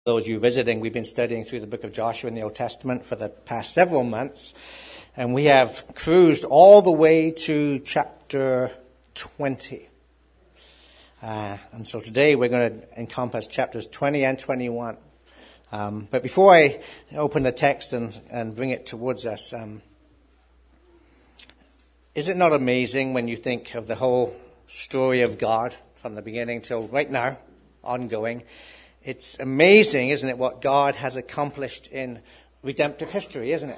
Those of you visiting, we've been studying through the book of Joshua in the Old Testament for the past several months, and we have cruised all the way to chapter 20. And so today we're going to encompass chapters 20 and 21. But before I open the text and bring it towards us, is it not amazing when you think of the whole story of God from the beginning till right now, ongoing? It's amazing, isn't it, what God has accomplished in redemptive history, isn't it?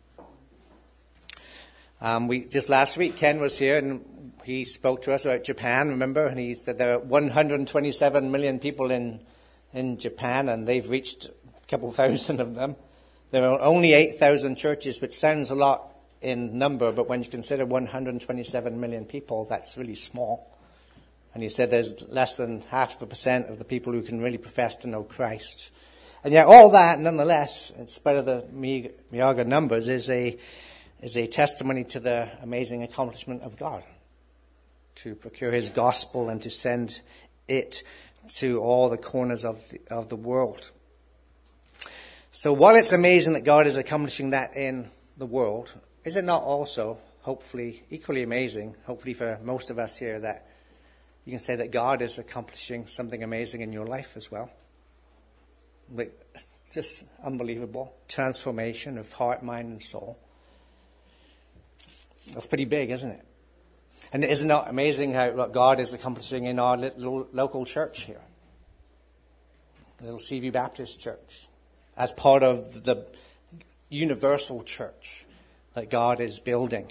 Just last week, Ken was here and he spoke to us about Japan, remember? And he said there are 127 million people in Japan, and they've reached a couple thousand of them. There are only 8,000 churches, which sounds a lot in number, but when you consider 127 million people, that's really small. And he said there's less than 0.5% of the people who can really profess to know Christ. And yet all that, nonetheless, in spite of the meager numbers, is a testimony to the amazing accomplishment of God to procure his gospel and to send it to all the corners of the world. So while it's amazing that God is accomplishing that in the world, is it not also, hopefully, equally amazing, hopefully for most of us here, that you can say that God is accomplishing something amazing in your life as well? Like, just unbelievable transformation of heart, mind, and soul. That's pretty big, isn't it? And isn't it amazing what God is accomplishing in our little local church here? The little Seaview Baptist Church. As part of the universal church that God is building.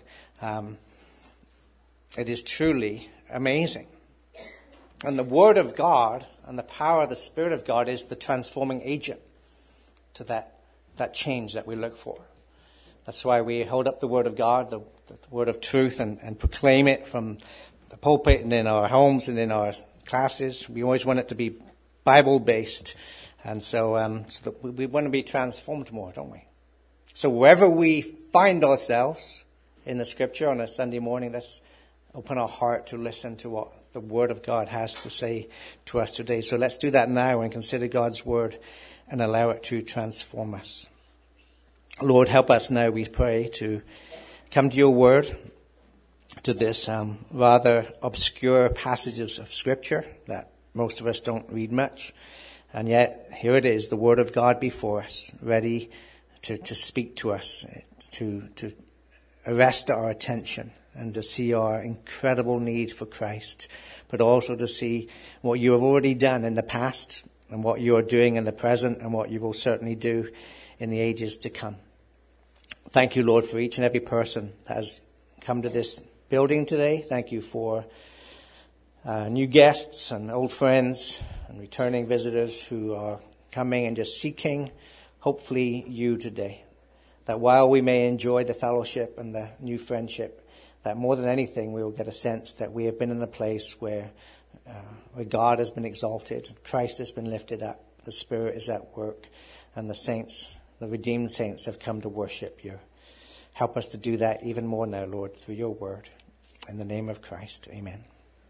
It is truly amazing. And the Word of God and the power of the Spirit of God is the transforming agent to that change that we look for. That's why we hold up the Word of God, the Word of truth, and proclaim it from the pulpit and in our homes and in our classes. We always want it to be Bible-based. And so that we want to be transformed more, don't we? So wherever we find ourselves in the Scripture on a Sunday morning, let's open our heart to listen to what the Word of God has to say to us today. So let's do that now and consider God's Word and allow it to transform us. Lord, help us now, we pray, to come to your Word, to this rather obscure passages of Scripture that most of us don't read much. And yet, here it is, the Word of God before us, ready to speak to us, to arrest our attention, and to see our incredible need for Christ, but also to see what you have already done in the past, and what you are doing in the present, and what you will certainly do in the ages to come. Thank you, Lord, for each and every person that has come to this building today. Thank you for new guests and old friends and returning visitors who are coming and just seeking, hopefully, you today. That while we may enjoy the fellowship and the new friendship, that more than anything we will get a sense that we have been in a place where God has been exalted, Christ has been lifted up, the Spirit is at work, and the saints, the redeemed saints, have come to worship you. Help us to do that even more now, Lord, through your word. In the name of Christ, amen.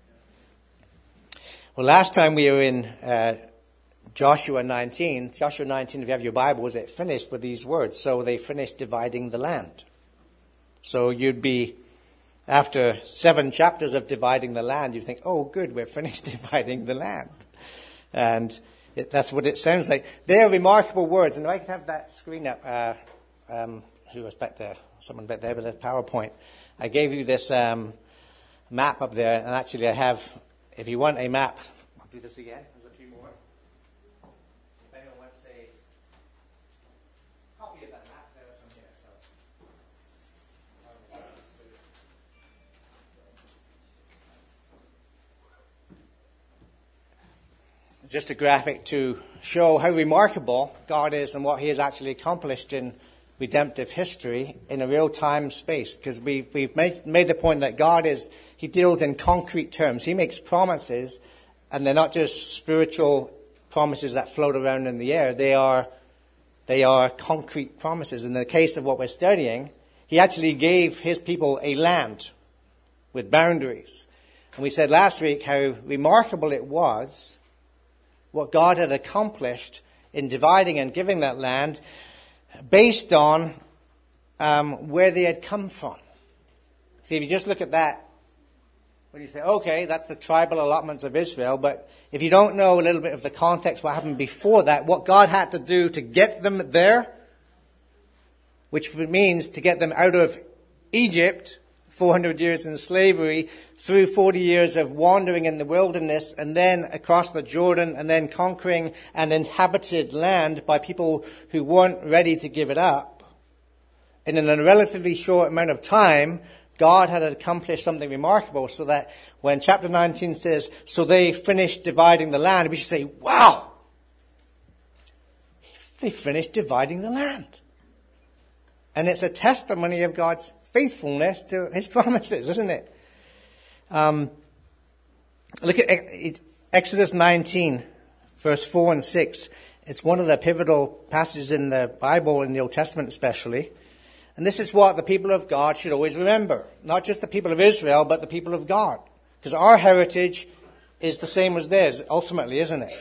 Well, last time we were in Joshua 19. Joshua 19, if you have your Bibles, it finished with these words. So they finished dividing the land. So you'd be, after 7 chapters of dividing the land, you'd think, oh, good, we're finished dividing the land. And that's what it sounds like. They are remarkable words. And if I can have that screen up, who was back there? Someone back there with a PowerPoint. I gave you this map up there, and actually I have, if you want a map, I'll do this again. There's a few more. If anyone wants a copy of that map, there's some here. Just a graphic to show how remarkable God is and what he has actually accomplished in redemptive history in a real-time space. Because we've made the point that God he deals in concrete terms. He makes promises, and they're not just spiritual promises that float around in the air. They are concrete promises. In the case of what we're studying, he actually gave his people a land with boundaries. And we said last week how remarkable it was what God had accomplished in dividing and giving that land based on where they had come from. See, if you just look at that, when you say, okay, that's the tribal allotments of Israel, but if you don't know a little bit of the context, what happened before that, what God had to do to get them there, which means to get them out of Egypt, 400 years in slavery, through 40 years of wandering in the wilderness, and then across the Jordan, and then conquering an inhabited land by people who weren't ready to give it up. And in a relatively short amount of time, God had accomplished something remarkable, so that when chapter 19 says, so they finished dividing the land, we should say, wow! They finished dividing the land. And it's a testimony of God's faithfulness to his promises, isn't it? Look at Exodus 19, verse 4 and 6. It's one of the pivotal passages in the Bible, in the Old Testament especially. And this is what the people of God should always remember. Not just the people of Israel, but the people of God. Because our heritage is the same as theirs, ultimately, isn't it?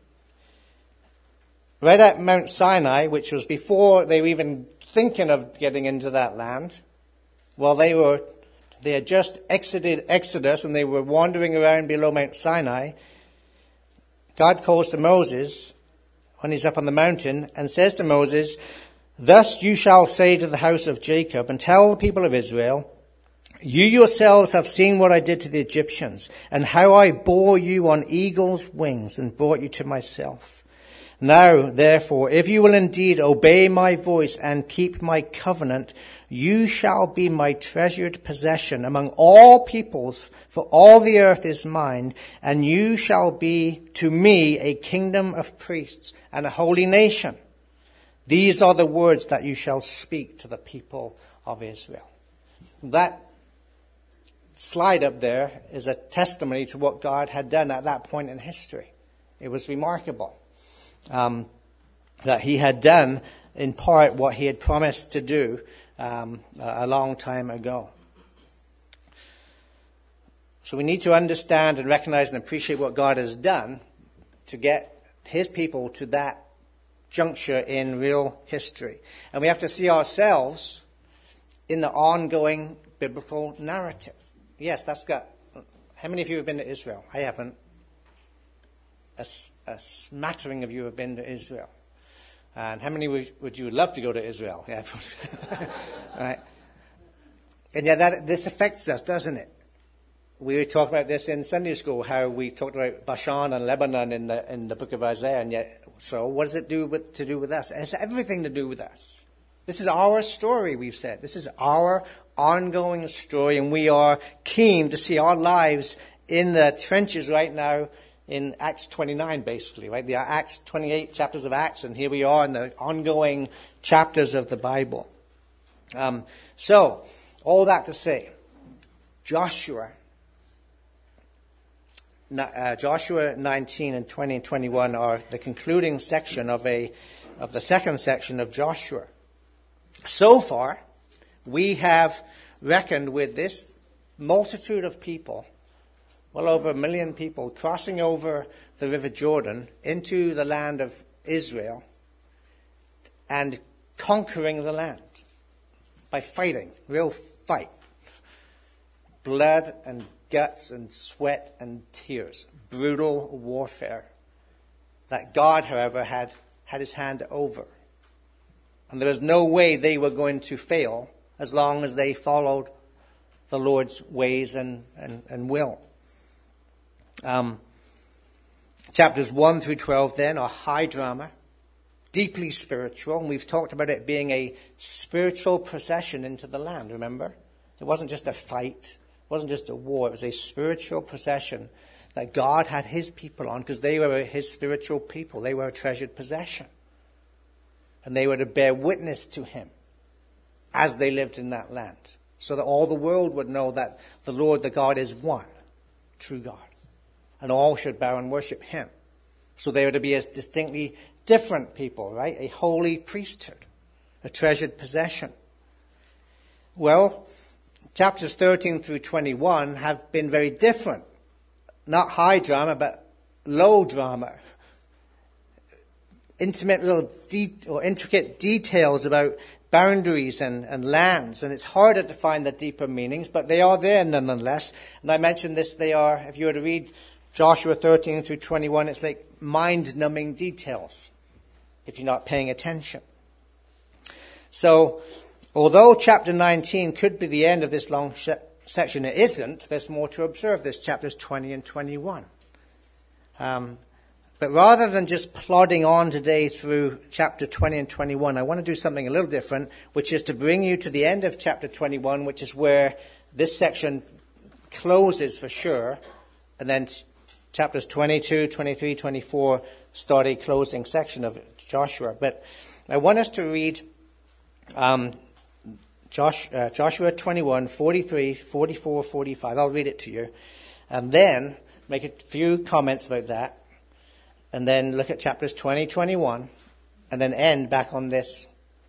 Right at Mount Sinai, which was before they were even thinking of getting into that land, well, they had just exited Exodus and they were wandering around below Mount Sinai. God calls to Moses when he's up on the mountain and says to Moses, thus you shall say to the house of Jacob and tell the people of Israel, you yourselves have seen what I did to the Egyptians and how I bore you on eagle's wings and brought you to myself. Now, therefore, if you will indeed obey my voice and keep my covenant, you shall be my treasured possession among all peoples, for all the earth is mine, and you shall be to me a kingdom of priests and a holy nation. These are the words that you shall speak to the people of Israel. That slide up there is a testimony to what God had done at that point in history. It was remarkable. That he had done in part what he had promised to do a long time ago. So we need to understand and recognize and appreciate what God has done to get his people to that juncture in real history. And we have to see ourselves in the ongoing biblical narrative. Yes, that's got... How many of you have been to Israel? I haven't. A smattering of you have been to Israel. And how many would you love to go to Israel? Yeah. Right. And yeah, this affects us, doesn't it? We talked about this in Sunday school, how we talked about Bashan and Lebanon in the book of Isaiah. And yet, so what does it do with us? It has everything to do with us. This is our story, we've said. This is our ongoing story, and we are keen to see our lives in the trenches right now in Acts 29, basically, right? The Acts 28 chapters of Acts, and here we are in the ongoing chapters of the Bible. So, all that to say, Joshua 19 and 20 and 21 are the concluding section of the second section of Joshua. So far, we have reckoned with this multitude of people, well over 1 million people, crossing over the River Jordan into the land of Israel and conquering the land by fighting, real fight. Blood and guts and sweat and tears. Brutal warfare that God, however, had his hand over. And there was no way they were going to fail as long as they followed the Lord's ways and will. Chapters 1 through 12 then are high drama, deeply spiritual, and we've talked about it being a spiritual procession into the land, remember? It wasn't just a fight, it wasn't just a war, it was a spiritual procession that God had his people on, because they were his spiritual people. They were a treasured possession. And they were to bear witness to him as they lived in that land, so that all the world would know that the Lord, the God, is one, true God. And all should bow and worship him. So they were to be a distinctly different people, right? A holy priesthood, a treasured possession. Well, chapters 13 through 21 have been very different. Not high drama, but low drama. intimate little or intricate details about boundaries and lands, and it's harder to find the deeper meanings, but they are there nonetheless. And I mentioned this, they are, if you were to read Joshua 13 through 21, it's like mind-numbing details if you're not paying attention. So, although chapter 19 could be the end of this long section, it isn't. There's more to observe. There's chapters 20 and 21. But rather than just plodding on today through chapter 20 and 21, I want to do something a little different, which is to bring you to the end of chapter 21, which is where this section closes for sure, and then chapters 22, 23, 24 start a closing section of Joshua. But I want us to read Joshua 21, 43, 44, 45. I'll read it to you. And then make a few comments about that. And then look at chapters 20, 21. And then end back on this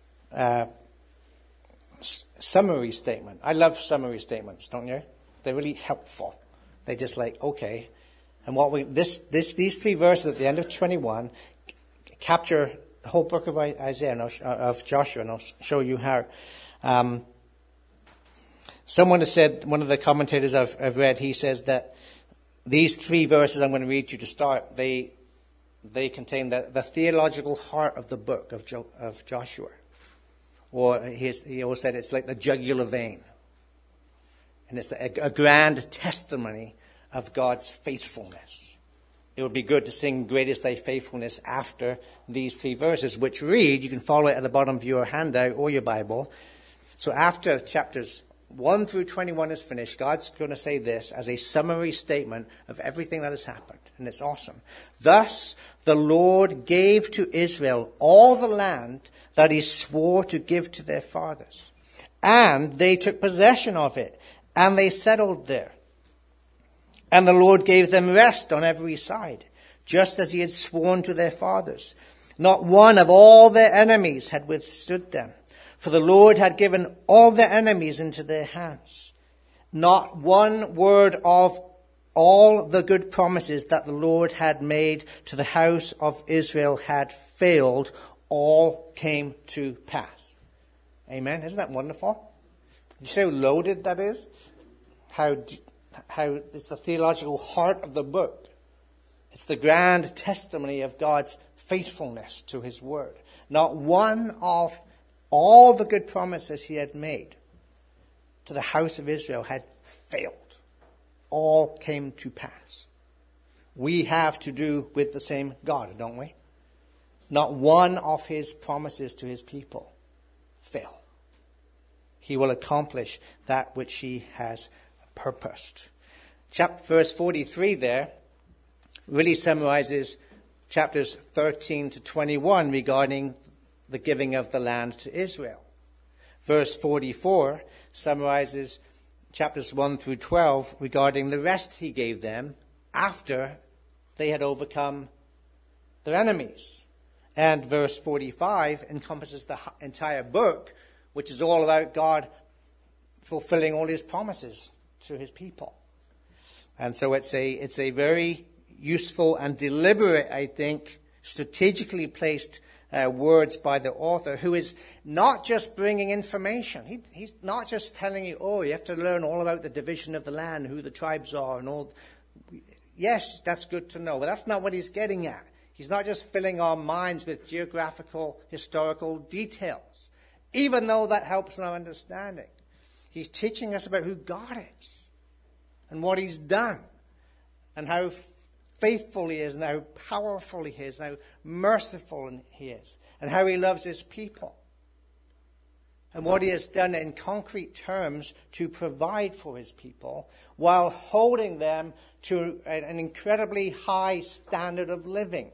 summary statement. I love summary statements, don't you? They're really helpful. They're just like, okay. And these three verses at the end of 21 capture the whole book of Isaiah, of Joshua, and I'll show you how. Someone has said, one of the commentators I've read, he says that these three verses I'm going to read to you to start, they contain the theological heart of the book of Joshua. Or he always said it's like the jugular vein. And it's a grand testimony of God's faithfulness. It would be good to sing Great is Thy Faithfulness after these three verses, which read, you can follow it at the bottom of your handout or your Bible. So after chapters 1 through 21 is finished, God's going to say this as a summary statement of everything that has happened. And it's awesome. Thus the Lord gave to Israel all the land that he swore to give to their fathers. And they took possession of it, and they settled there. And the Lord gave them rest on every side, just as he had sworn to their fathers. Not one of all their enemies had withstood them, for the Lord had given all their enemies into their hands. Not one word of all the good promises that the Lord had made to the house of Israel had failed. All came to pass. Amen. Isn't that wonderful? You see how loaded that is? How it's the theological heart of the book. It's the grand testimony of God's faithfulness to his word. Not one of all the good promises he had made to the house of Israel had failed. All came to pass. We have to do with the same God, don't we? Not one of his promises to his people fail. He will accomplish that which he has purposed. Verse 43 there really summarizes chapters 13 to 21 regarding the giving of the land to Israel. Verse 44 summarizes chapters 1 through 12 regarding the rest he gave them after they had overcome their enemies. And verse 45 encompasses the entire book, which is all about God fulfilling all his promises to his people. And so it's a very useful and deliberate, I think, strategically placed words by the author, who is not just bringing information. He's not just telling you, oh, you have to learn all about the division of the land, who the tribes are and all. Yes, that's good to know, but that's not what he's getting at. He's not just filling our minds with geographical, historical details, even though that helps in our understanding. He's teaching us about who God is and what he's done and how faithful he is and how powerful he is and how merciful he is and how he loves his people and what he has done in concrete terms to provide for his people while holding them to an incredibly high standard of living.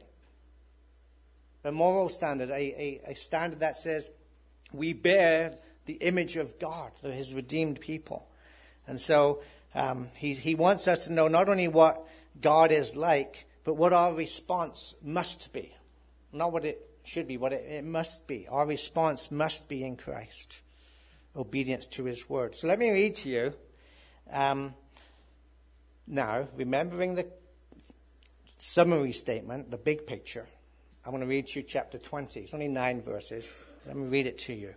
A moral standard, a standard that says we bear the image of God, his redeemed people. And so he wants us to know not only what God is like, but what our response must be. Not what it should be, what it must be. Our response must be in Christ. Obedience to his word. So let me read to you. Now, remembering the summary statement, the big picture, I want to read to you chapter 20. It's only 9 verses. Let me read it to you.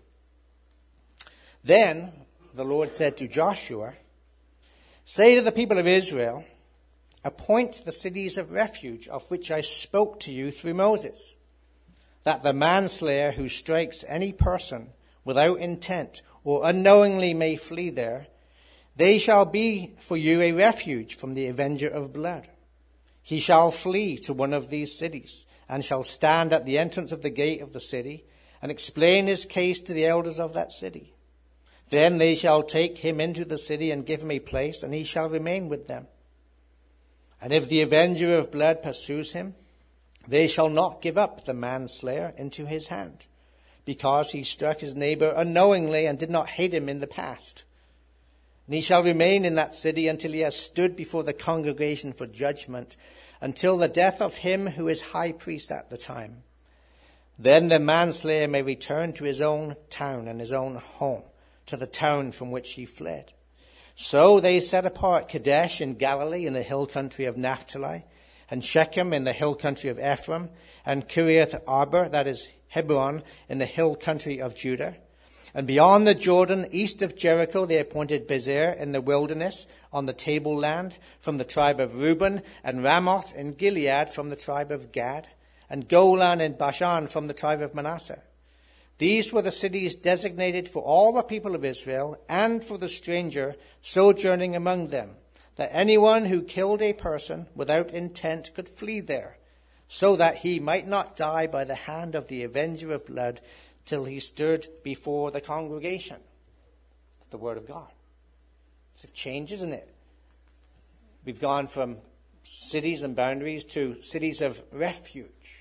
Then the Lord said to Joshua, "Say to the people of Israel, appoint the cities of refuge of which I spoke to you through Moses, that the manslayer who strikes any person without intent or unknowingly may flee there. They shall be for you a refuge from the avenger of blood. He shall flee to one of these cities, and shall stand at the entrance of the gate of the city, and explain his case to the elders of that city. Then they shall take him into the city and give him a place, and he shall remain with them. And if the avenger of blood pursues him, they shall not give up the manslayer into his hand, because he struck his neighbor unknowingly and did not hate him in the past. And he shall remain in that city until he has stood before the congregation for judgment, until the death of him who is high priest at the time. Then the manslayer may return to his own town and his own home, to the town from which he fled." So they set apart Kadesh in Galilee in the hill country of Naphtali, and Shechem in the hill country of Ephraim, and Kiriath Arba, that is Hebron, in the hill country of Judah. And beyond the Jordan, east of Jericho, they appointed Bezer in the wilderness on the tableland from the tribe of Reuben, and Ramoth in Gilead from the tribe of Gad, and Golan in Bashan from the tribe of Manasseh. These were the cities designated for all the people of Israel and for the stranger sojourning among them, that anyone who killed a person without intent could flee there, so that he might not die by the hand of the avenger of blood till he stood before the congregation. The word of God. It's a change, isn't it? We've gone from cities and boundaries to cities of refuge.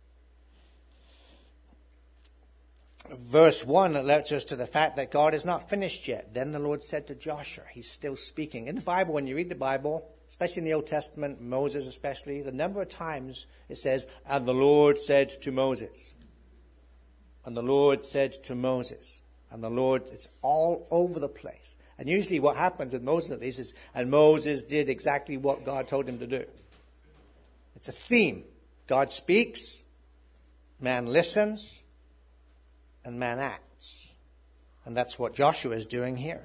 Verse 1 alerts us to the fact that God is not finished yet. Then the Lord said to Joshua, he's still speaking. In the Bible, when you read the Bible, especially in the Old Testament, Moses especially, the number of times it says, "And the Lord said to Moses." And the Lord said to Moses. And the Lord, it's all over the place. And usually what happens with Moses at least is, and Moses did exactly what God told him to do. It's a theme. God speaks, man listens, and man acts. And that's what Joshua is doing here.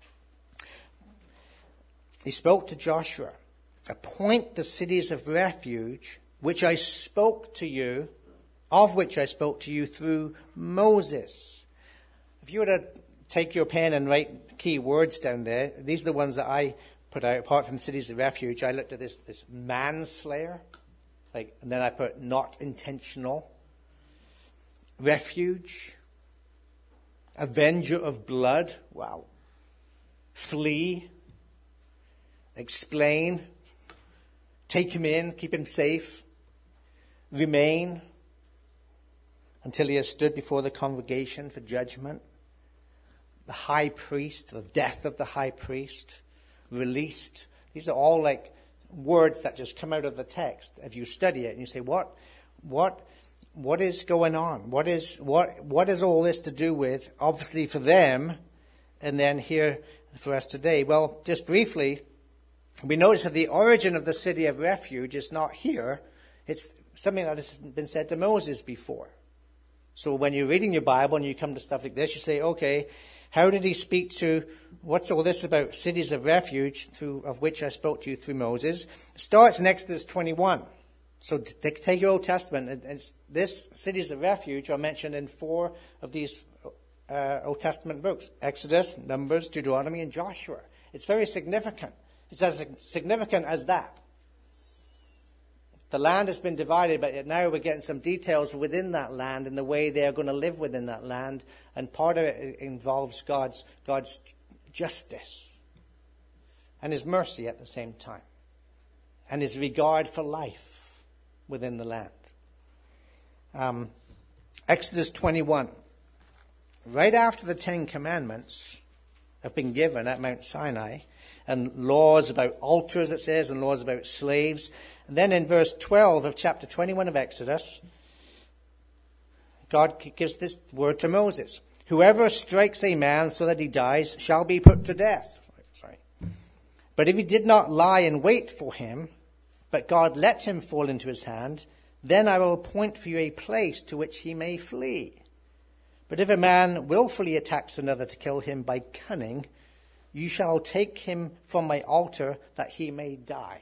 He spoke to Joshua, "Appoint the cities of refuge, which I spoke to you, of which I spoke to you through Moses." If you were to take your pen and write key words down there, these are the ones that I put out. Apart from cities of refuge, I looked at this manslayer, and then I put not intentional, refuge, avenger of blood, wow, flee, explain, take him in, keep him safe, remain until he has stood before the congregation for judgment, the high priest, the death of the high priest, released. These are all like words that just come out of the text. If you study it and you say, what is going on? What is all this to do with? Obviously for them, and then here for us today. Well, just briefly, we notice that the origin of the city of refuge is not here. It's something that has been said to Moses before. So when you're reading your Bible and you come to stuff like this, you say, okay, how did he speak to, what's all this about cities of refuge, of which I spoke to you through Moses? It starts in Exodus 21. So take your Old Testament, and this cities of refuge are mentioned in 4 of these Old Testament books: Exodus, Numbers, Deuteronomy, and Joshua. It's very significant. It's as significant as that. The land has been divided, but now we're getting some details within that land and the way they're going to live within that land. And part of it involves God's justice and his mercy at the same time, and his regard for life within the land. Exodus 21. Right after the 10 Commandments have been given at Mount Sinai, and laws about altars, it says, and laws about slaves. And then in verse 12 of chapter 21 of Exodus, God gives this word to Moses. "Whoever strikes a man so that he dies shall be put to death. But if he did not lie in wait for him, but God let him fall into his hand, then I will appoint for you a place to which he may flee. But if a man willfully attacks another to kill him by cunning, you shall take him from my altar that he may die.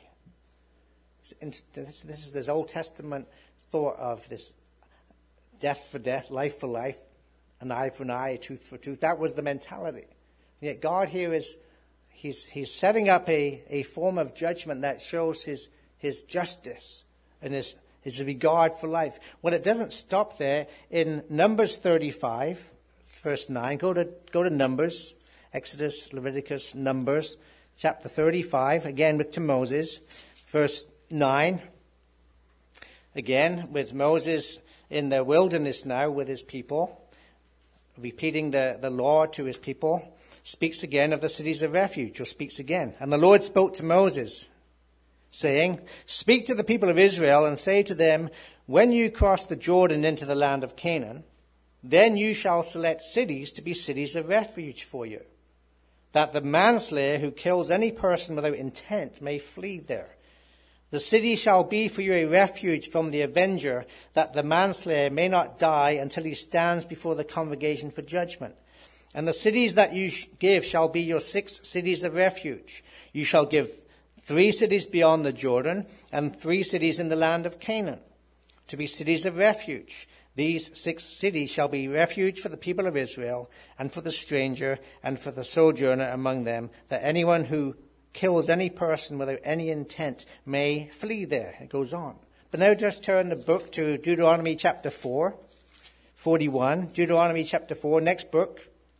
This is this Old Testament thought of this death for death, life for life, an eye for an eye, a tooth for tooth. That was the mentality. And yet God here he's setting up a form of judgment that shows his justice and his regard for life. Well, it doesn't stop there. In Numbers 35, verse 9, go to Numbers, Exodus, Leviticus, Numbers, chapter 35, again to Moses, verse 9. Again, with Moses in the wilderness now with his people, repeating the law to his people, speaks again of the cities of refuge, or speaks again. And the Lord spoke to Moses, saying, speak to the people of Israel and say to them, when you cross the Jordan into the land of Canaan, then you shall select cities to be cities of refuge for you, that the manslayer who kills any person without intent may flee there. The city shall be for you a refuge from the avenger, that the manslayer may not die until he stands before the congregation for judgment. And the cities that you give shall be your 6 cities of refuge. You shall give 3 cities beyond the Jordan, and 3 cities in the land of Canaan, to be cities of refuge. These 6 cities shall be refuge for the people of Israel, and for the stranger, and for the sojourner among them, that anyone who kills any person without any intent may flee there. It goes on. But now just turn the book to Deuteronomy chapter 4, 41. Deuteronomy chapter 4, next book.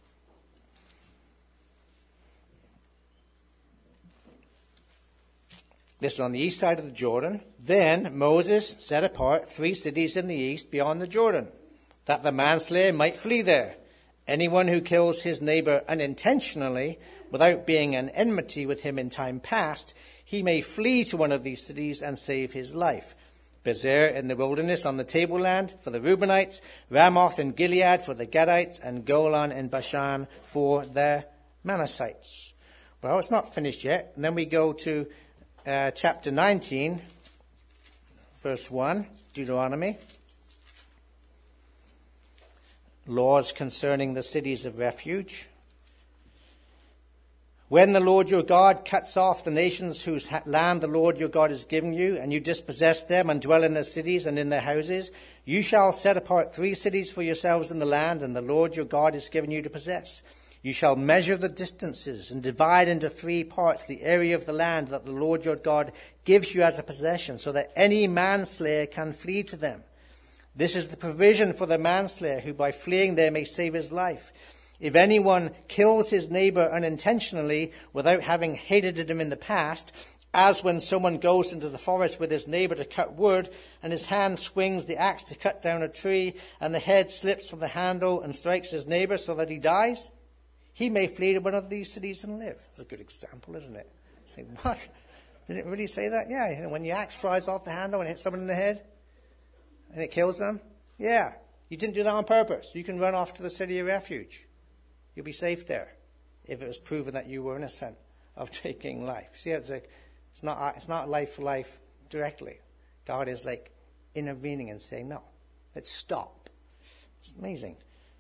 This is on the east side of the Jordan. Then Moses set apart 3 cities in the east beyond the Jordan, that the manslayer might flee there. Anyone who kills his neighbor unintentionally, without being an enmity with him in time past, he may flee to one of these cities and save his life. Bezer in the wilderness on the tableland for the Reubenites, Ramoth in Gilead for the Gadites, and Golan in Bashan for the Manassites. Well, it's not finished yet. And then we go to chapter 19, verse 1, Deuteronomy. Laws concerning the cities of refuge. When the Lord your God cuts off the nations whose land the Lord your God is giving you, and you dispossess them and dwell in their cities and in their houses, you shall set apart 3 cities for yourselves in the land, and the Lord your God is giving you to possess. You shall measure the distances and divide into 3 parts the area of the land that the Lord your God gives you as a possession, so that any manslayer can flee to them. This is the provision for the manslayer, who by fleeing there may save his life. If anyone kills his neighbor unintentionally without having hated him in the past, as when someone goes into the forest with his neighbor to cut wood, and his hand swings the axe to cut down a tree, and the head slips from the handle and strikes his neighbor so that he dies, he may flee to one of these cities and live. That's a good example, isn't it? You say, what? Did it really say that? Yeah, when your axe flies off the handle and hits someone in the head, and it kills them? Yeah, you didn't do that on purpose. You can run off to the city of refuge. You'll be safe there if it was proven that you were innocent of taking life. See, it's not life for life directly. God is like intervening and saying, no, let's stop. It's amazing.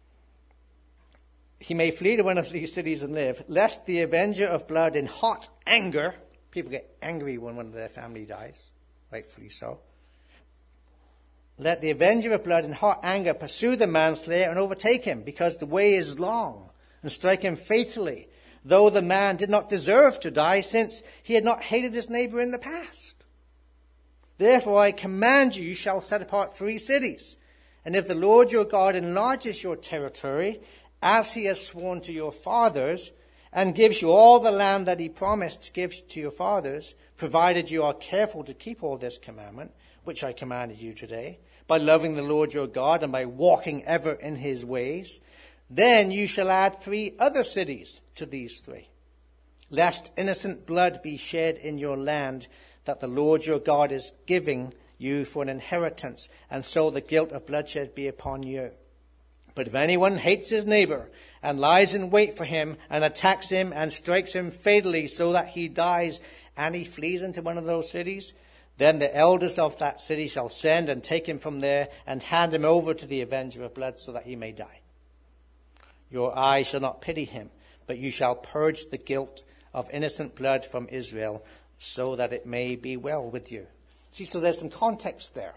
He may flee to one of these cities and live, lest the avenger of blood in hot anger, people get angry when one of their family dies, rightfully so. Let the avenger of blood in hot anger pursue the manslayer and overtake him, because the way is long, and strike him fatally, though the man did not deserve to die, since he had not hated his neighbor in the past. Therefore I command you, you shall set apart 3 cities. And if the Lord your God enlarges your territory, as he has sworn to your fathers, and gives you all the land that he promised to give to your fathers, provided you are careful to keep all this commandment, which I commanded you today, by loving the Lord your God and by walking ever in his ways, then you shall add 3 other cities to these 3, lest innocent blood be shed in your land that the Lord your God is giving you for an inheritance, and so the guilt of bloodshed be upon you. But if anyone hates his neighbor and lies in wait for him and attacks him and strikes him fatally so that he dies, and he flees into one of those cities, Then the elders of that city shall send and take him from there and hand him over to the avenger of blood so that he may die. Your eye shall not pity him, but you shall purge the guilt of innocent blood from Israel so that it may be well with you. See, so there's some context there.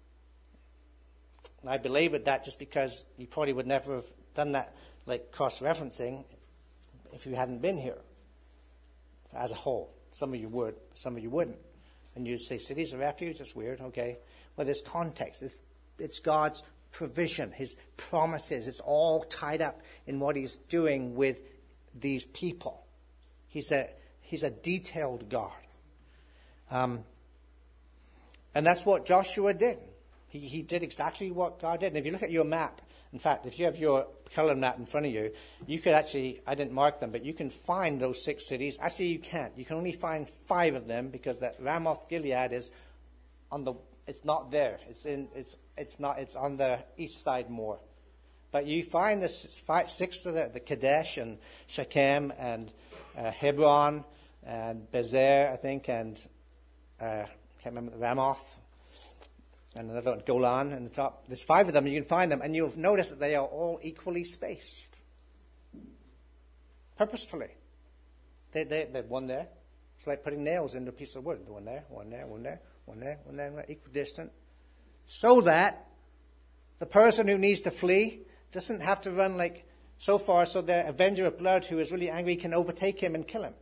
And I belabored that just because you probably would never have done that, like cross-referencing, if you hadn't been here as a whole. Some of you would, some of you wouldn't. And you'd say, cities of refuge, that's weird, okay. Well, there's context. It's God's provision, his promises. It's all tied up in what he's doing with these people. He's a detailed God. And that's what Joshua did. He did exactly what God did. And if you look at your map, in fact, if you have your color map in front of you, you could actually, I didn't mark them, but you can find those 6 cities. Actually, you can't. You can only find 5 of them because that Ramoth Gilead is it's not there. It's on the east side more. But you find the 6 of the Kadesh and Shechem and Hebron and Bezer, I think, and I can't remember, Ramoth. And another one, Golan, in the top. There's 5 of them, you can find them, and you'll notice that they are all equally spaced. Purposefully. They're one there. It's like putting nails into a piece of wood. One there, one there, one there, one there, one there, equidistant. So that the person who needs to flee doesn't have to run like so far so the avenger of blood who is really angry can overtake him and kill him.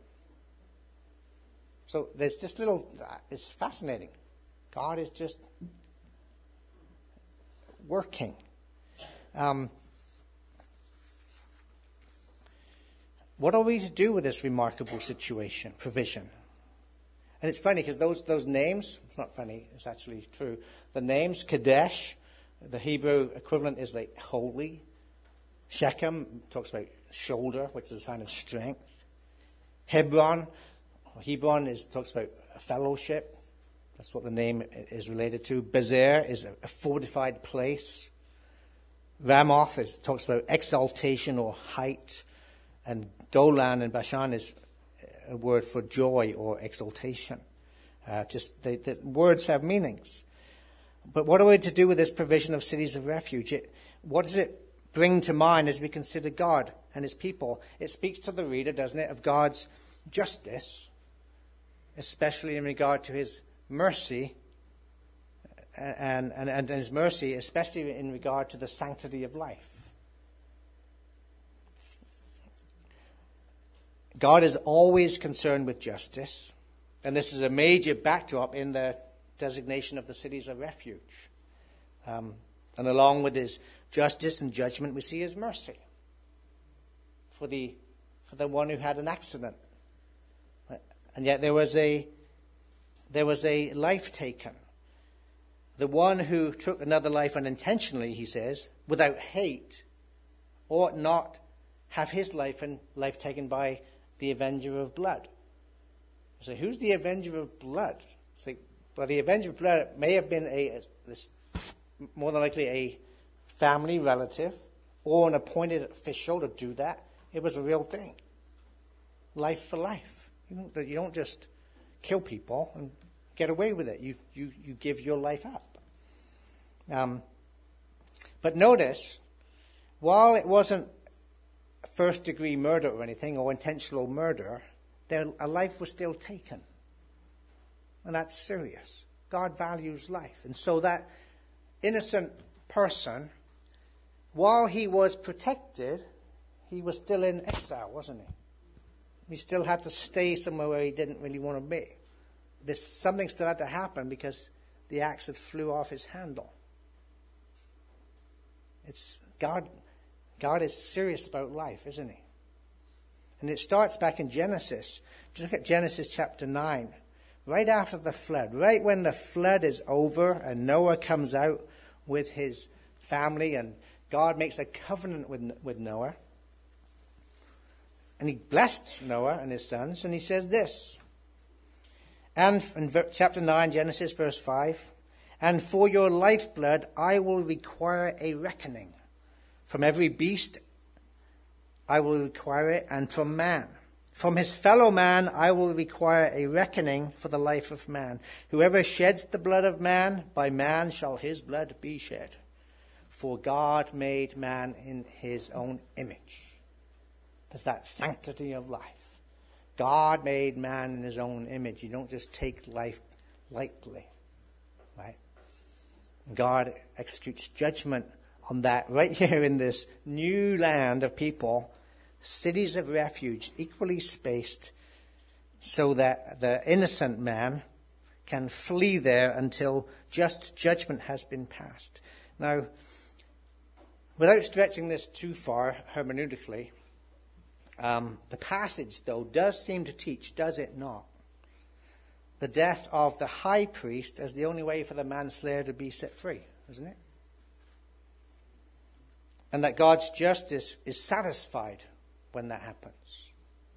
So there's this it's fascinating. God is just working. What are we to do with this remarkable provision? And it's funny because those names, it's not funny, it's actually true. The names, Kadesh, the Hebrew equivalent is like holy. Shechem talks about shoulder, which is a sign of strength. Hebron talks about fellowship. That's what the name is related to. Bezer is a fortified place. Ramoth talks about exaltation or height. And Golan and Bashan is a word for joy or exaltation. The words have meanings. But what are we to do with this provision of cities of refuge? What does it bring to mind as we consider God and his people? It speaks to the reader, doesn't it, of God's justice, especially in regard to his mercy, and his mercy, especially in regard to the sanctity of life. God is always concerned with justice, and this is a major backdrop in the designation of the cities of refuge. And along with his justice and judgment, we see his mercy for the one who had an accident. And yet there was a life taken. The one who took another life unintentionally, he says, without hate, ought not have his life taken by the avenger of blood. So who's the avenger of blood? It's like, well, the avenger of blood may have been more than likely a family relative or an appointed official to do that. It was a real thing. Life for life. You don't just kill people and get away with it. You give your life up. But notice, while it wasn't first-degree murder or anything, or intentional murder, a life was still taken. And that's serious. God values life. And so that innocent person, while he was protected, he was still in exile, wasn't he? He still had to stay somewhere where he didn't really want to be. Something still had to happen because the axe had flew off his handle. It's God is serious about life, isn't he? And it starts back in Genesis. Just look at Genesis chapter 9. Right after the flood, right when the flood is over and Noah comes out with his family and God makes a covenant with Noah. And he blessed Noah and his sons, and he says this. And in chapter 9, Genesis, verse 5, and for your lifeblood I will require a reckoning. From every beast I will require it, and from man. From his fellow man I will require a reckoning for the life of man. Whoever sheds the blood of man, by man shall his blood be shed. For God made man in his own image. There's that sanctity of life. God made man in his own image. You don't just take life lightly, right? God executes judgment on that right here in this new land of people, cities of refuge, equally spaced, so that the innocent man can flee there until just judgment has been passed. Now, without stretching this too far hermeneutically, the passage, though, does seem to teach, does it not, the death of the high priest as the only way for the manslayer to be set free, isn't it? And that God's justice is satisfied when that happens.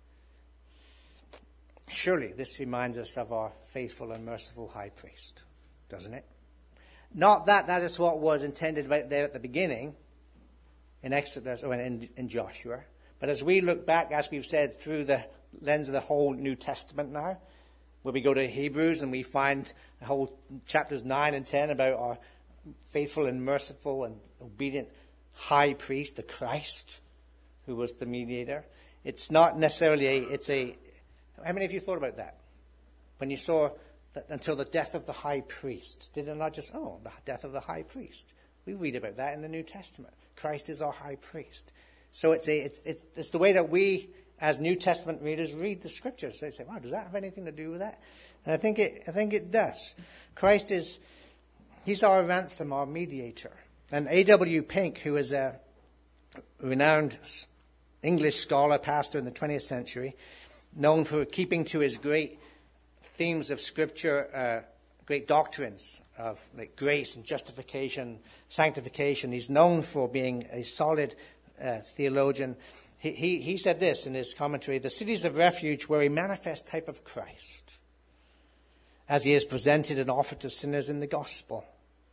Surely this reminds us of our faithful and merciful high priest, doesn't it? Not that that is what was intended right there at the beginning in Exodus or in Joshua, but as we look back, as we've said, through the lens of the whole New Testament now, where we go to Hebrews and we find the whole chapters 9 and 10 about our faithful and merciful and obedient high priest, the Christ, who was the mediator. It's not necessarily how many of you thought about that? When you saw that until the death of the high priest, did it not just, the death of the high priest? We read about that in the New Testament. Christ is our high priest. So it's the way that we, as New Testament readers, read the scriptures. They say, wow, does that have anything to do with that? And I think it does. Christ he's our ransom, our mediator. And A.W. Pink, who is a renowned English scholar, pastor in the 20th century, known for keeping to his great themes of Scripture, great doctrines of like grace and justification, sanctification. He's known for being a solid theologian. He said this in his commentary: the cities of refuge were a manifest type of Christ, as he is presented and offered to sinners in the gospel.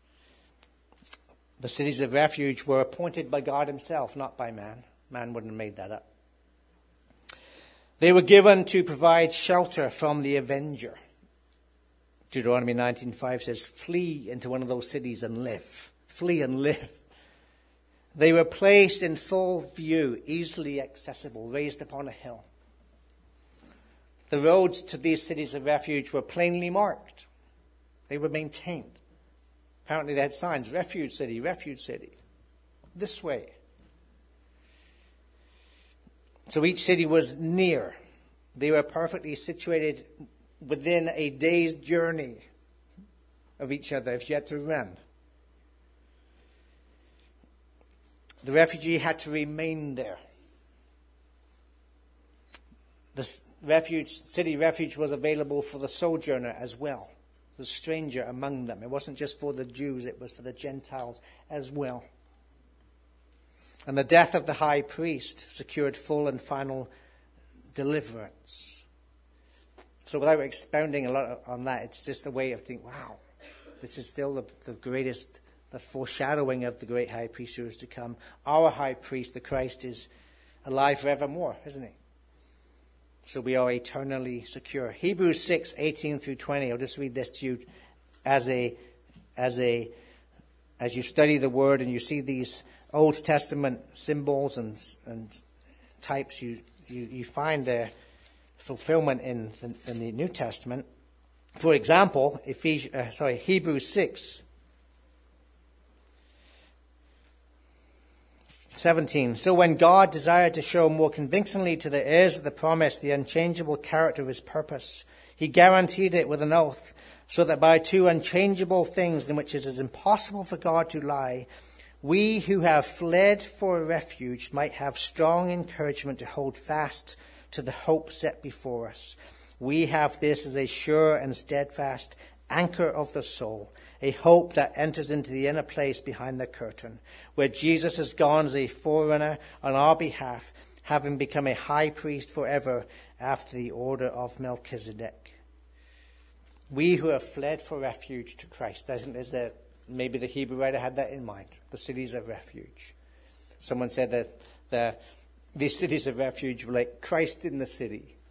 The cities of refuge were appointed by God himself, not by man. Man wouldn't have made that up. They were given to provide shelter from the avenger. Deuteronomy 19:5 says, flee into one of those cities and live. Flee and live. They were placed in full view, easily accessible, raised upon a hill. The roads to these cities of refuge were plainly marked. They were maintained. Apparently they had signs, refuge city, this way. So each city was near. They were perfectly situated within a day's journey of each other if you had to run. The refugee had to remain there. The city refuge was available for the sojourner as well, the stranger among them. It wasn't just for the Jews, it was for the Gentiles as well. And the death of the high priest secured full and final deliverance. So without expounding a lot on that, it's just a way of thinking, wow, this is still the greatest, the foreshadowing of the great high priest who is to come. Our high priest, the Christ, is alive forevermore, isn't he? So we are eternally secure. Hebrews 6:18 through 20. I'll just read this to you as you study the word and you see these Old Testament symbols and types, you find their fulfillment in the New Testament. For example, Hebrews 6:17. So when God desired to show more convincingly to the heirs of the promise the unchangeable character of his purpose, he guaranteed it with an oath, so that by two unchangeable things in which it is impossible for God to lie, we who have fled for refuge might have strong encouragement to hold fast to the hope set before us. We have this as a sure and steadfast anchor of the soul, a hope that enters into the inner place behind the curtain, where Jesus has gone as a forerunner on our behalf, having become a high priest forever after the order of Melchizedek. We who have fled for refuge to Christ. Maybe the Hebrew writer had that in mind, the cities of refuge. Someone said that these cities of refuge were like Christ in the city.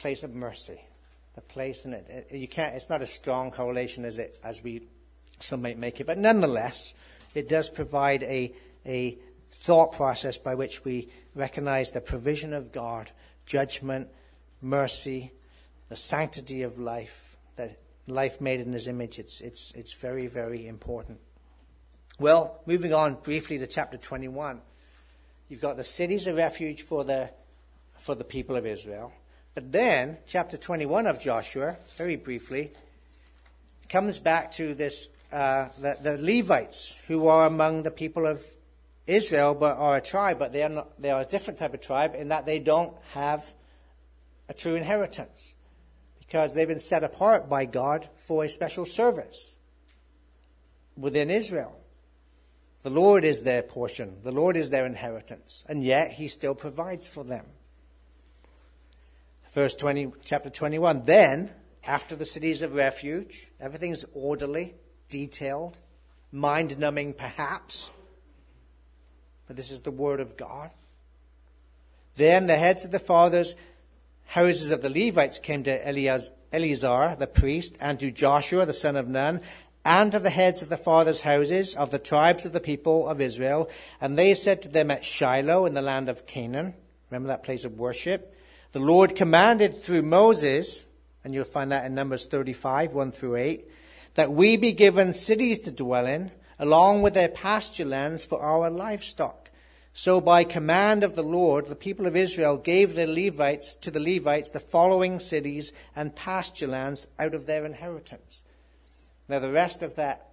place of mercy. The place in it. You can't. It's not a strong correlation as some might make it, but nonetheless, it does provide a thought process by which we recognize the provision of God, judgment, mercy, the sanctity of life, that life made in His image. It's very, very important. Well, moving on briefly to chapter 21, you've got the cities of refuge for the people of Israel. But then, chapter 21 of Joshua, very briefly, comes back to this, the Levites, who are among the people of Israel, but are a tribe, but they are a different type of tribe in that they don't have a true inheritance, because they've been set apart by God for a special service within Israel. The Lord is their portion. The Lord is their inheritance. And yet, He still provides for them. Verse 20, chapter 21. Then, after the cities of refuge, everything's orderly, detailed, mind-numbing perhaps. But this is the word of God. Then the heads of the fathers' houses of the Levites came to Eleazar, the priest, and to Joshua, the son of Nun, and to the heads of the fathers' houses of the tribes of the people of Israel. And they said to them at Shiloh in the land of Canaan, remember that place of worship, the Lord commanded through Moses, and you'll find that in Numbers 35, 1 through 8, that we be given cities to dwell in, along with their pasture lands for our livestock. So by command of the Lord, the people of Israel gave to the Levites the following cities and pasture lands out of their inheritance. Now the rest of that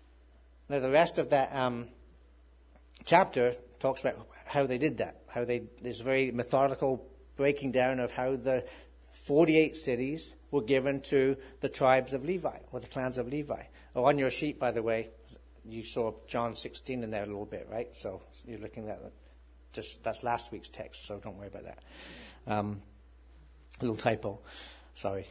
chapter talks about how they did that. There's a very methodical breaking down of how the 48 cities were given to the tribes of Levi, or the clans of Levi. Oh, on your sheet, by the way, you saw John 16 in there a little bit, right? So you're looking at that. That's last week's text, so don't worry about that. A little typo. Sorry.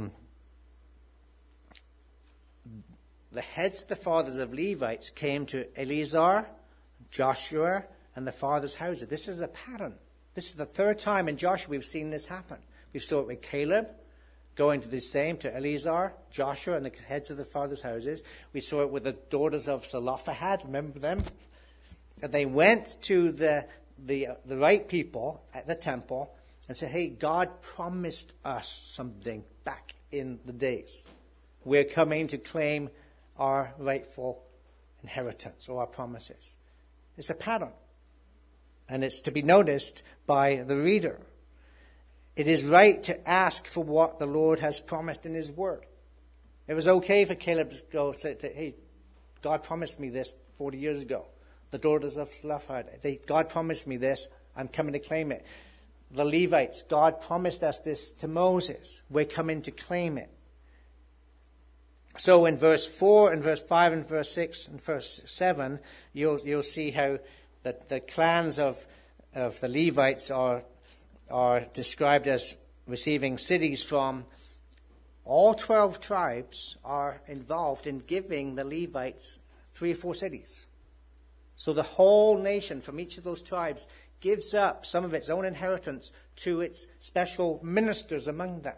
The heads of the fathers of Levites came to Eleazar, Joshua, and the fathers' houses. This is a pattern. This is the third time in Joshua we've seen this happen. We saw it with Caleb, going to the same, to Eleazar, Joshua, and the heads of the fathers' houses. We saw it with the daughters of Zelophehad, remember them? And they went to the right people at the temple and said, hey, God promised us something back in the days. We're coming to claim our rightful inheritance or our promises. It's a pattern. And it's to be noticed by the reader. It is right to ask for what the Lord has promised in His Word. It was okay for Caleb to go say, hey, God promised me this 40 years ago. The daughters of Zelophehad, God promised me this. I'm coming to claim it. The Levites, God promised us this to Moses. We're coming to claim it. So in verse 4 and verse 5 and verse 6 and verse 7, you'll see how the clans of the Levites are described as receiving cities from all 12 tribes are involved in giving the Levites 3 or 4 cities. So the whole nation from each of those tribes gives up some of its own inheritance to its special ministers among them.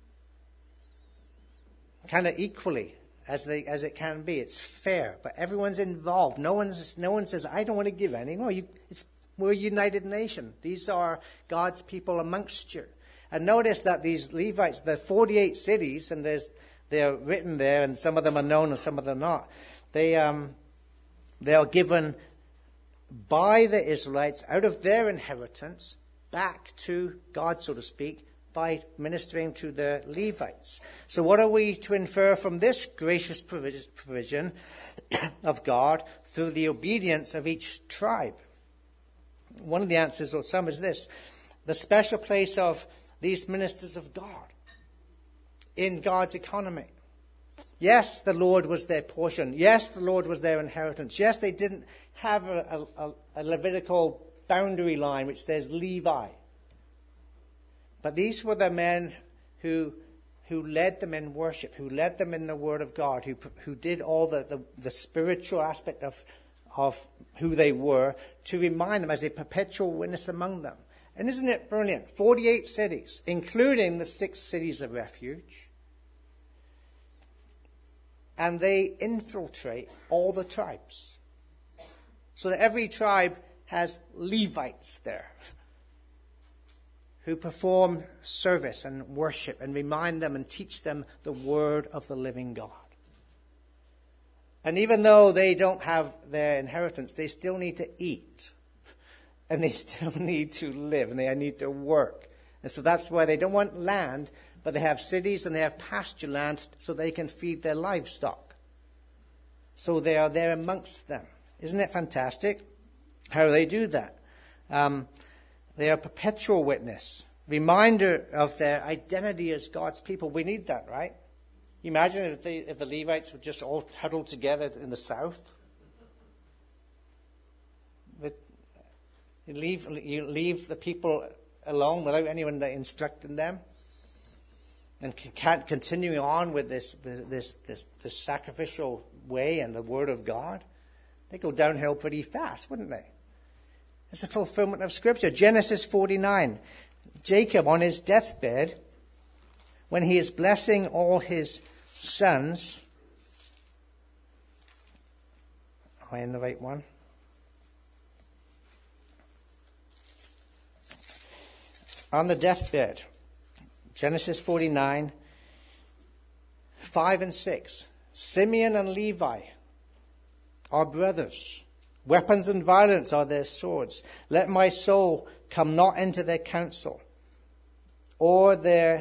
Kind of equally as it can be. It's fair, but everyone's involved. No one says, I don't want to give any. No, we're a united nation. These are God's people amongst you. And notice that these Levites, the 48 cities, and they're written there, and some of them are known and some of them not. They are given by the Israelites out of their inheritance back to God, so to speak, by ministering to the Levites. So what are we to infer from this gracious provision of God through the obedience of each tribe? One of the answers, or some, is this: the special place of these ministers of God in God's economy. Yes, the Lord was their portion. Yes, the Lord was their inheritance. Yes, they didn't have a Levitical boundary line which says Levi. But these were the men who led them in worship, who led them in the Word of God, who did all the spiritual aspect of who they were, to remind them as a perpetual witness among them. And isn't it brilliant? 48 cities, including the 6 cities of refuge. And they infiltrate all the tribes. So that every tribe has Levites there who perform service and worship and remind them and teach them the word of the living God. And even though they don't have their inheritance, they still need to eat. And they still need to live. And they need to work. And so that's why they don't want land, but they have cities and they have pasture land so they can feed their livestock. So they are there amongst them. Isn't it fantastic how they do that? They are a perpetual witness. Reminder of their identity as God's people. We need that, right? Imagine if the Levites were just all huddled together in the south. You leave the people alone without anyone instructing them, and can't continue on with this sacrificial way and the word of God. They go downhill pretty fast, wouldn't they? It's a fulfillment of Scripture. Genesis 49. Jacob on his deathbed, when he is blessing all his sons. Am I in the right one? On the deathbed, Genesis 49, 5 and 6. Simeon and Levi are brothers. Weapons and violence are their swords. Let my soul come not into their counsel, or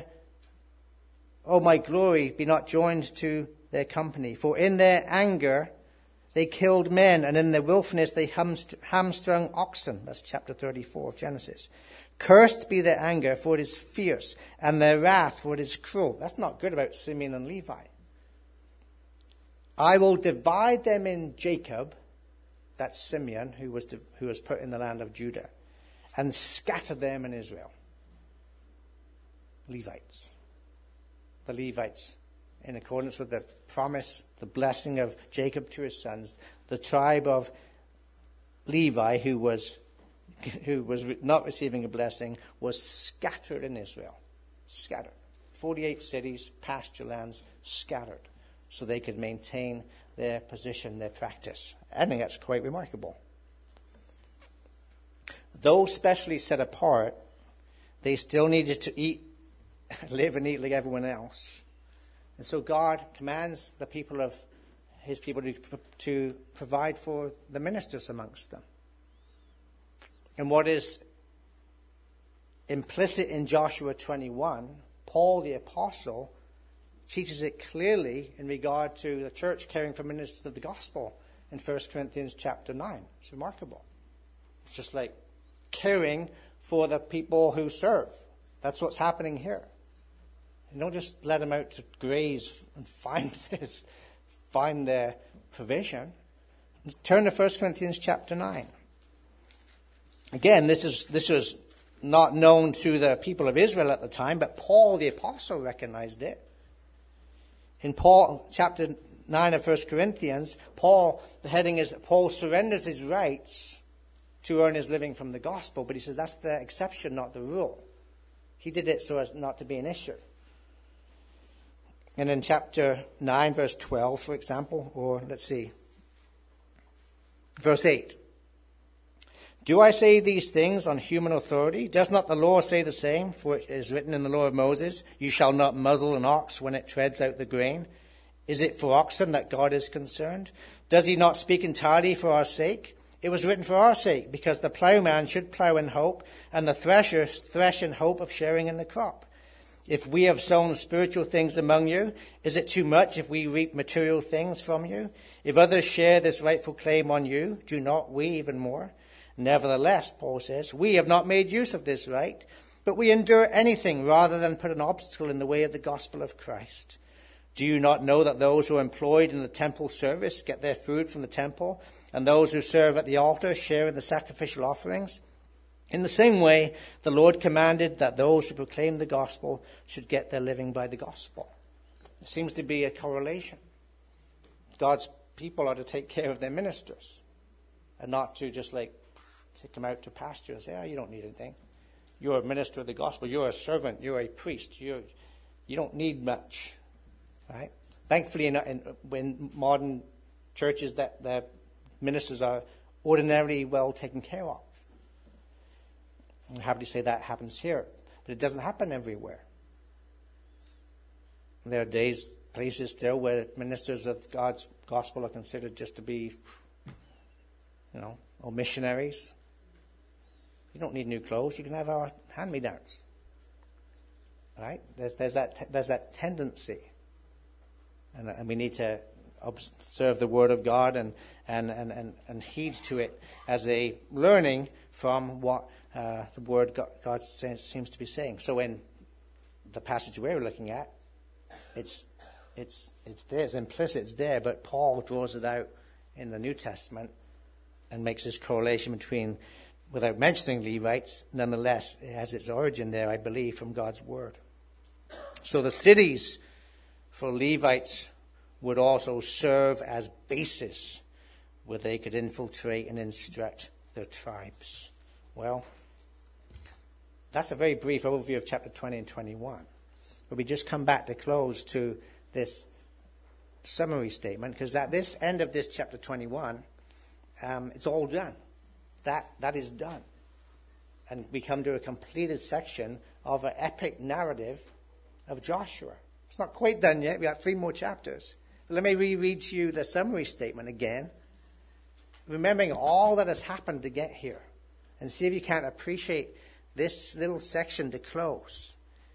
my glory be not joined to their company. For in their anger they killed men, and in their willfulness they hamstrung oxen. That's chapter 34 of Genesis. Cursed be their anger, for it is fierce, and their wrath, for it is cruel. That's not good about Simeon and Levi. I will divide them in Jacob, that's Simeon, who was put in the land of Judah, and scatter them in Israel. Levites. The Levites, in accordance with the promise, the blessing of Jacob to his sons, the tribe of Levi, who was not receiving a blessing, was scattered in Israel. Scattered. 48 cities, pasture lands, scattered, so they could maintain their position, their practice. I think that's quite remarkable. Though specially set apart, they still needed to eat, live and eat like everyone else. And so God commands the people of his people to provide for the ministers amongst them. And what is implicit in Joshua 21, Paul the apostle teaches it clearly in regard to the church caring for ministers of the gospel in 1 Corinthians chapter 9. It's remarkable. It's just like caring for the people who serve. That's what's happening here. You don't just let them out to graze and find their provision. Turn to 1 Corinthians chapter 9. Again, this was not known to the people of Israel at the time, but Paul the apostle recognized it. In Paul chapter 9 of 1 Corinthians, the heading is that Paul surrenders his rights to earn his living from the gospel, but he says that's the exception, not the rule. He did it so as not to be an issue. And in chapter 9, verse 12, for example, or let's see, verse 8. Do I say these things on human authority? Does not the law say the same? For it is written in the law of Moses, you shall not muzzle an ox when it treads out the grain. Is it for oxen that God is concerned? Does he not speak entirely for our sake? It was written for our sake, because the plowman should plow in hope, and the thresher thresh in hope of sharing in the crop. If we have sown spiritual things among you, is it too much if we reap material things from you? If others share this rightful claim on you, do not we even more? Nevertheless, Paul says, we have not made use of this right, but we endure anything rather than put an obstacle in the way of the gospel of Christ. Do you not know that those who are employed in the temple service get their food from the temple, and those who serve at the altar share in the sacrificial offerings? In the same way, the Lord commanded that those who proclaim the gospel should get their living by the gospel. There seems to be a correlation. God's people are to take care of their ministers, and not to just take them out to pasture and say, you don't need anything. You're a minister of the gospel. You're a servant. You're a priest. You don't need much, right? Thankfully, in modern churches, that the ministers are ordinarily well taken care of. I'm happy to say that happens here, but it doesn't happen everywhere. There are places still where ministers of God's gospel are considered just to be, or missionaries. You don't need new clothes. You can have our hand-me-downs. Right? There's that tendency. And we need to observe the Word of God and heed to it as a learning from what the Word God seems to be saying. So in the passage we're looking at, it's there, it's implicit, it's there, but Paul draws it out in the New Testament and makes this correlation between, without mentioning Levites, nonetheless, it has its origin there, I believe, from God's Word. So the cities for Levites would also serve as bases where they could infiltrate and instruct their tribes. Well, that's a very brief overview of chapter 20 and 21. But we just come back to close to this summary statement, because at this end of this chapter 21, it's all done. That is done. And we come to a completed section of an epic narrative of Joshua. It's not quite done yet. We have 3 more chapters. But let me reread to you the summary statement again, remembering all that has happened to get here, and see if you can't appreciate this little section to close.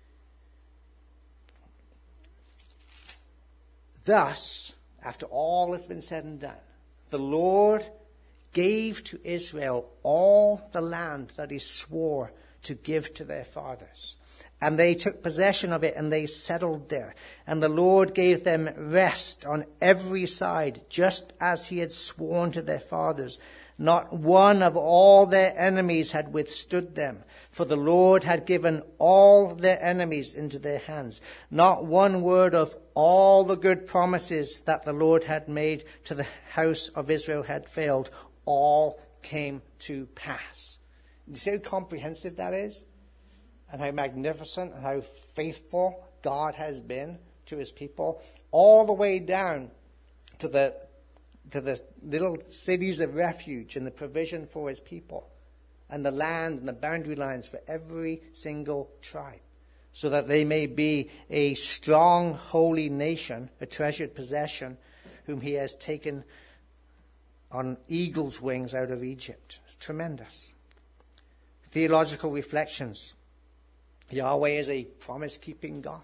Thus, after all that's been said and done, the Lord gave to Israel all the land that he swore to give to their fathers. And they took possession of it, and they settled there. And the Lord gave them rest on every side, just as he had sworn to their fathers. Not one of all their enemies had withstood them, for the Lord had given all their enemies into their hands. Not one word of all the good promises that the Lord had made to the house of Israel had failed. All came to pass. You see how comprehensive that is? And how magnificent and how faithful God has been to his people, all the way down to the little cities of refuge and the provision for his people, and the land and the boundary lines for every single tribe, so that they may be a strong, holy nation, a treasured possession, whom he has taken on eagle's wings out of Egypt. It's tremendous. Theological reflections. Yahweh is a promise-keeping God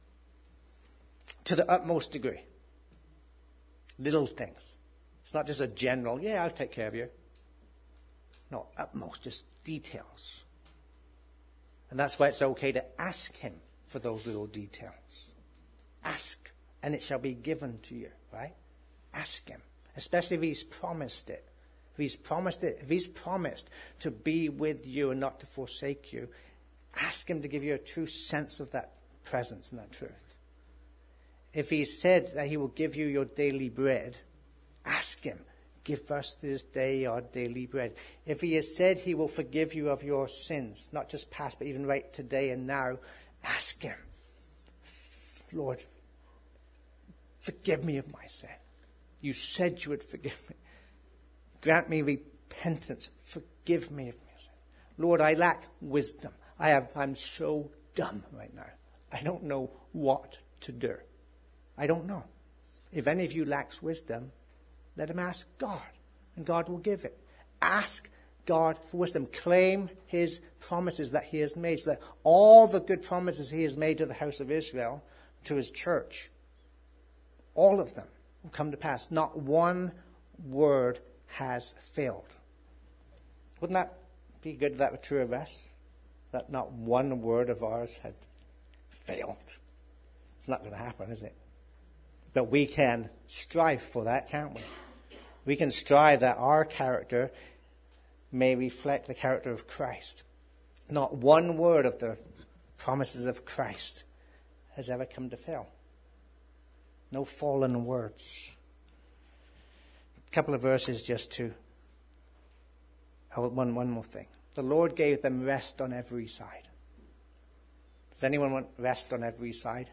to the utmost degree. Little things. It's not just a general, I'll take care of you. No, utmost, just details. And that's why it's okay to ask him for those little details. Ask, and it shall be given to you, right? Ask him, especially if he's promised it. If he's promised to be with you and not to forsake you, ask him to give you a true sense of that presence and that truth. If he said that he will give you your daily bread, ask him, give us this day our daily bread. If he has said he will forgive you of your sins, not just past, but even right today and now, ask him, Lord, forgive me of my sin. You said you would forgive me. Grant me repentance. Forgive me of my sin. Lord, I lack wisdom. I'm so dumb right now. I don't know what to do. I don't know. If any of you lacks wisdom, let him ask God, and God will give it. Ask God for wisdom. Claim his promises that he has made, so that all the good promises he has made to the house of Israel, to his church, all of them will come to pass. Not one word has failed. Wouldn't that be good if that were true of us? That not one word of ours had failed. It's not going to happen, is it? But we can strive for that, can't we? We can strive that our character may reflect the character of Christ. Not one word of the promises of Christ has ever come to fail. No fallen words. A couple of verses just to... one more thing. The Lord gave them rest on every side. Does anyone want rest on every side?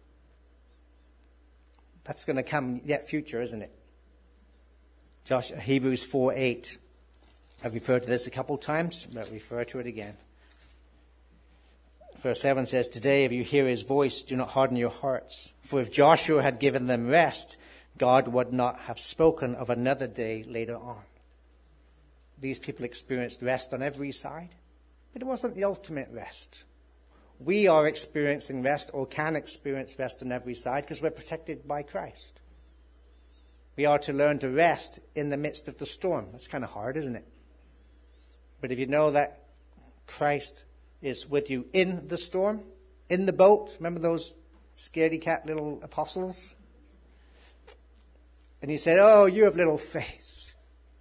That's going to come yet future, isn't it? Hebrews 4:8. I've referred to this a couple of times, but refer to it again. Verse 7 says, "Today, if you hear his voice, do not harden your hearts. For if Joshua had given them rest, God would not have spoken of another day later on." These people experienced rest on every side, but it wasn't the ultimate rest. We are experiencing rest, or can experience rest on every side, because we're protected by Christ. We are to learn to rest in the midst of the storm. That's kind of hard, isn't it? But if you know that Christ is with you in the storm, in the boat, remember those scaredy cat little apostles? And he said, "Oh, you have little faith."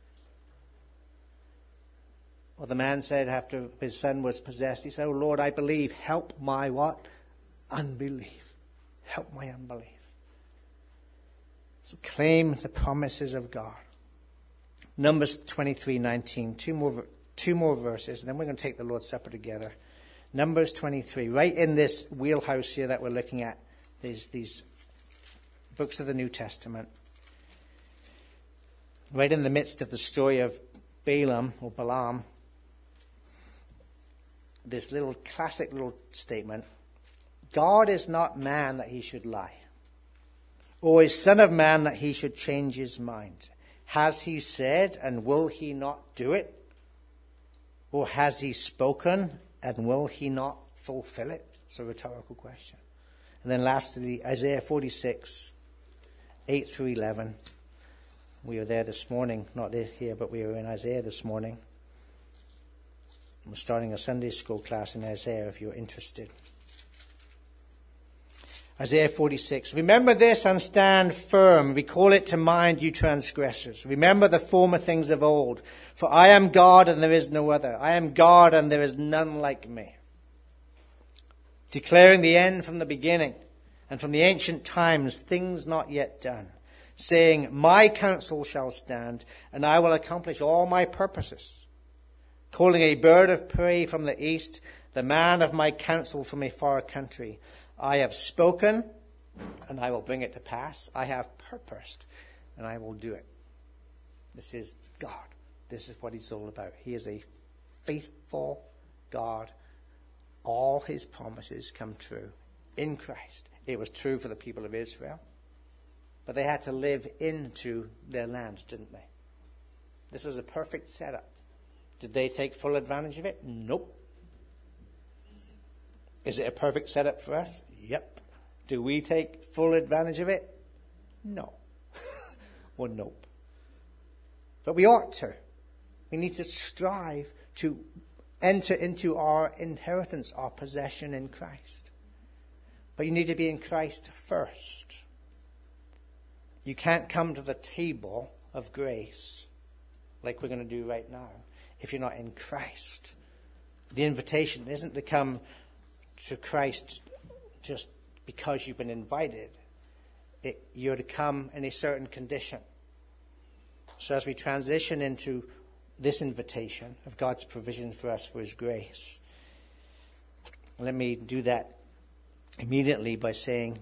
Well, the man said after his son was possessed, he said, "Oh Lord, I believe. Help my what? Unbelief. Help my unbelief." So claim the promises of God. Numbers 23:19. Two more verses, and then we're going to take the Lord's Supper together. Numbers 23. Right in this wheelhouse here that we're looking at, these books of the New Testament. Right in the midst of the story of Balaam, this little classic little statement: God is not man that he should lie, or is son of man that he should change his mind. Has he said, and will he not do it? Or has he spoken, and will he not fulfill it? It's a rhetorical question. And then lastly, Isaiah 46, 8 through 11. We were there this morning, not here, but we were in Isaiah this morning. We're starting a Sunday school class in Isaiah if you're interested. Isaiah 46. "Remember this and stand firm. Recall it to mind, you transgressors. Remember the former things of old. For I am God and there is no other. I am God and there is none like me. Declaring the end from the beginning, and from the ancient times things not yet done. Saying, my counsel shall stand, and I will accomplish all my purposes. Calling a bird of prey from the east, the man of my counsel from a far country. I have spoken, and I will bring it to pass. I have purposed, and I will do it." This is God. This is what he's all about. He is a faithful God. All his promises come true in Christ. It was true for the people of Israel, but they had to live into their land, didn't they? This was a perfect setup. Did they take full advantage of it? Nope. Is it a perfect setup for us? Yep. Do we take full advantage of it? No. Well, nope. But we ought to. We need to strive to enter into our inheritance, our possession in Christ. But you need to be in Christ first. You can't come to the table of grace like we're going to do right now if you're not in Christ. The invitation isn't to come to Christ just because you've been invited. You're to come in a certain condition. So as we transition into this invitation of God's provision for us for his grace, let me do that immediately by saying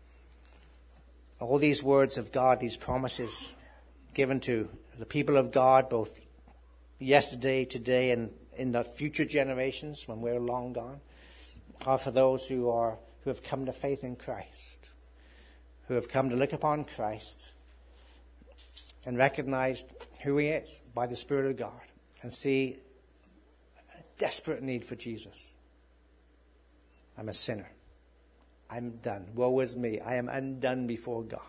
all these words of God, these promises given to the people of God, both yesterday, today, and in the future generations when we're long gone, are for those who have come to faith in Christ, who have come to look upon Christ and recognize who he is by the Spirit of God and see a desperate need for Jesus. I'm a sinner. I'm done. Woe is me. I am undone before God.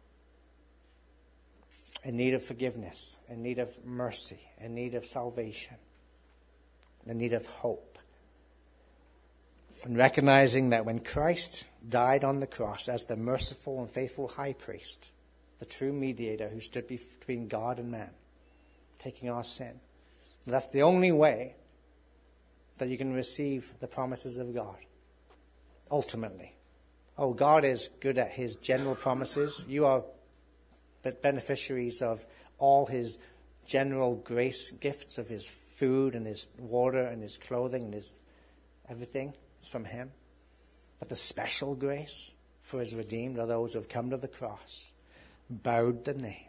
In need of forgiveness, in need of mercy, in need of salvation, in need of hope. And recognizing that when Christ died on the cross as the merciful and faithful high priest, the true mediator who stood between God and man, taking our sin, that's the only way that you can receive the promises of God. Ultimately. Oh, God is good at his general promises. You are beneficiaries of all his general grace gifts of his food and his water and his clothing and his everything is from him. But the special grace for his redeemed are those who have come to the cross, bowed the knee,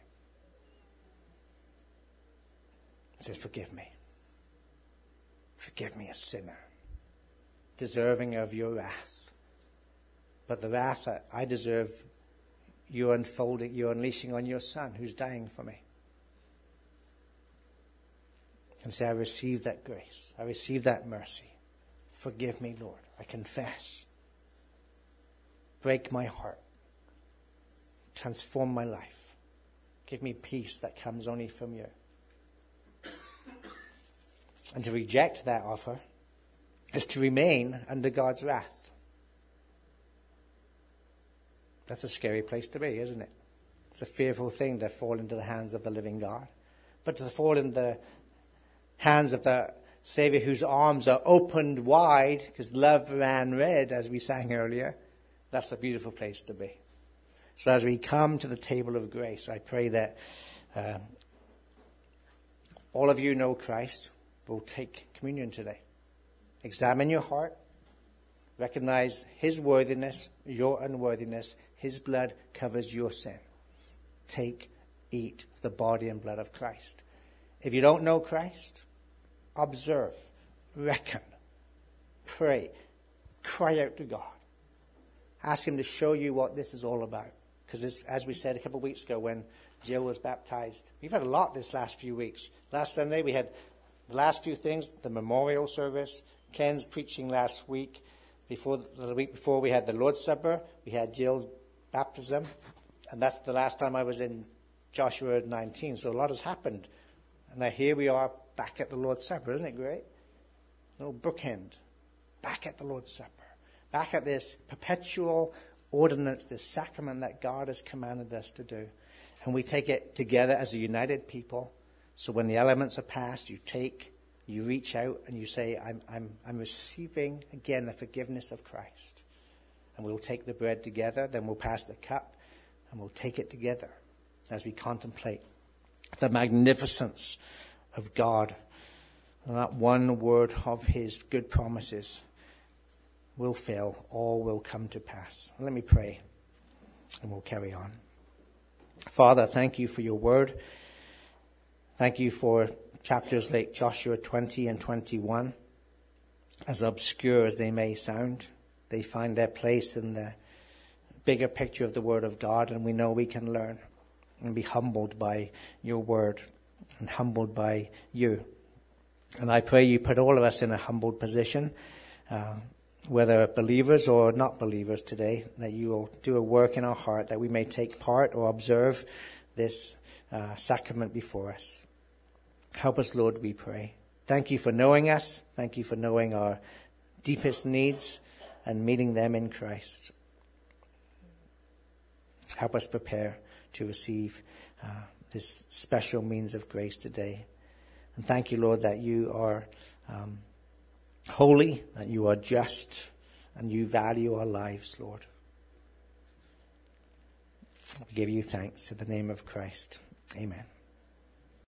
and said, forgive me. Forgive me, a sinner, deserving of your wrath. But the wrath that I deserve, you're unleashing on your Son who's dying for me. And say, I receive that grace. I receive that mercy. Forgive me, Lord. I confess. Break my heart. Transform my life. Give me peace that comes only from you. And to reject that offer is to remain under God's wrath. That's a scary place to be, isn't it? It's a fearful thing to fall into the hands of the living God. But to fall in the hands of the Savior whose arms are opened wide, because love ran red, as we sang earlier, that's a beautiful place to be. So as we come to the table of grace, I pray that all of you know Christ will take communion today. Examine your heart. Recognize his worthiness, your unworthiness. His blood covers your sin. Take, eat the body and blood of Christ. If you don't know Christ, observe, reckon, pray, cry out to God. Ask him to show you what this is all about. Because as we said a couple of weeks ago when Jill was baptized, we've had a lot this last few weeks. Last Sunday we had the last few things, the memorial service, Ken's preaching last week. The week before we had the Lord's Supper, we had Jill's baptism, and that's the last time I was in Joshua 19. So a lot has happened. And now here we are back at the Lord's Supper. Isn't it great? No bookend. Back at the Lord's Supper. Back at this perpetual ordinance, this sacrament that God has commanded us to do. And we take it together as a united people. So when the elements are passed, you reach out and you say, I'm receiving again the forgiveness of Christ. And we'll take the bread together, then we'll pass the cup, and we'll take it together as we contemplate the magnificence of God. And that one word of his good promises will fail, all will come to pass. Let me pray, and we'll carry on. Father, thank you for your word. Thank you for chapters like Joshua 20 and 21. As obscure as they may sound, they find their place in the bigger picture of the Word of God, and we know we can learn and be humbled by your word and humbled by you. And I pray you put all of us in a humbled position, whether believers or not believers today, that you will do a work in our heart that we may take part or observe this sacrament before us. Help us, Lord, we pray. Thank you for knowing us. Thank you for knowing our deepest needs and meeting them in Christ. Help us prepare to receive this special means of grace today. And thank you, Lord, that you are holy, that you are just, and you value our lives, Lord. We give you thanks in the name of Christ. Amen.